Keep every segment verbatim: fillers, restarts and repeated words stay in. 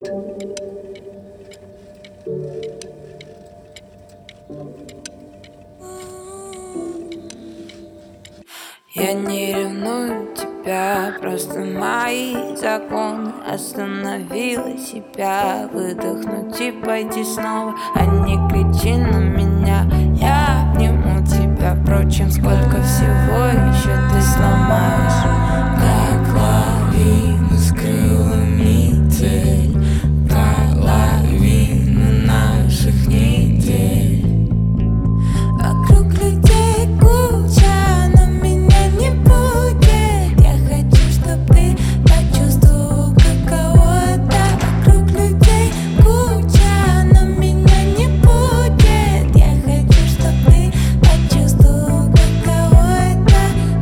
Я не ревную тебя, просто мои законы. Остановила себя, выдохнуть и пойти снова. А не кричи на меня, я обниму тебя. Впрочем, сколько всего еще ты сломаешь. Как лавина с крылами цель, половина наших недель. Вокруг людей куча, но меня не будет. Я хочу, чтоб ты почувствовал, каково это. Вокруг людей куча, но меня не будет. Я хочу, чтоб ты почувствовал, каково это.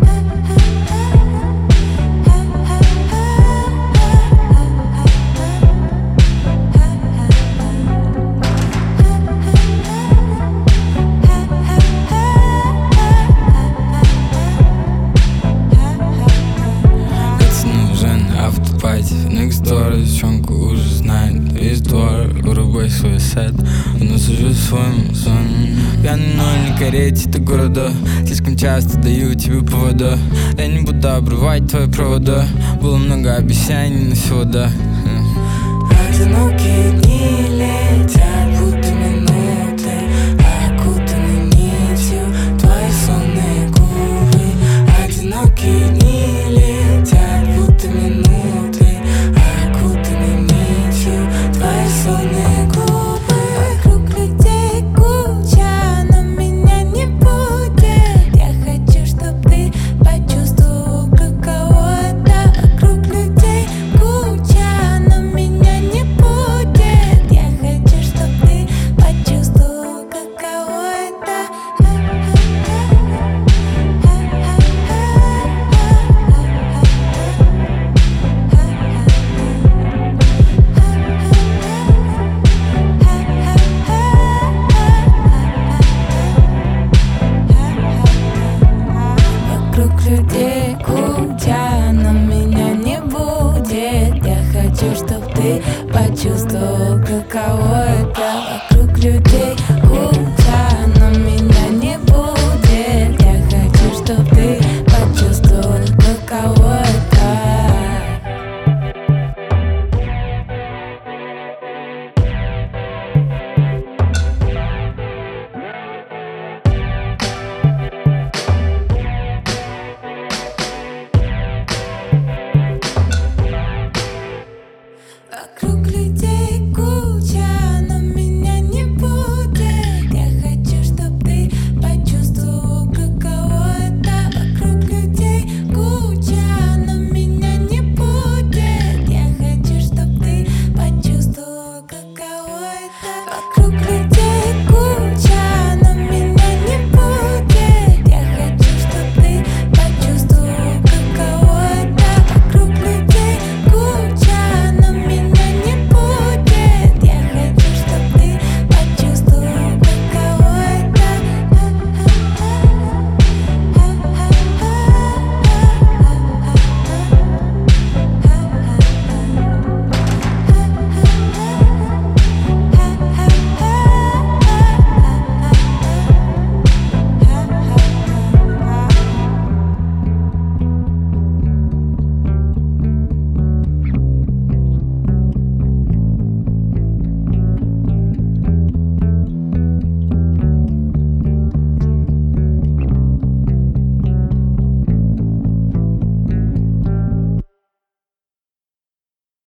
Автопати, next door, девчонка уже знает весь двор. Вырубай свой сет, но сужу своим сон. Пьяный, но не карете до города. Слишком часто даю тебе повода. Я не буду обрывать твои провода. Было много обещаний, но всего да. Одинокие дни летят, будто минуты, окутаны нитью твои сонные губы. Одинокие дни летят, будто минуты, окутаны нитью твои сонные губы. Вокруг людей куча, но меня не будет. Я хочу, чтоб ты почувствовал, каково это. Вокруг людей куча, но меня не будет. Я хочу, чтоб ты почувствовал, каково это. Вокруг людей куча, но меня не будет. Я хочу, чтоб ты почувствовал, каково это. Вокруг людей куча, но меня не будет. Я хочу, чтоб ты почувствовал, каково это. Вокруг людей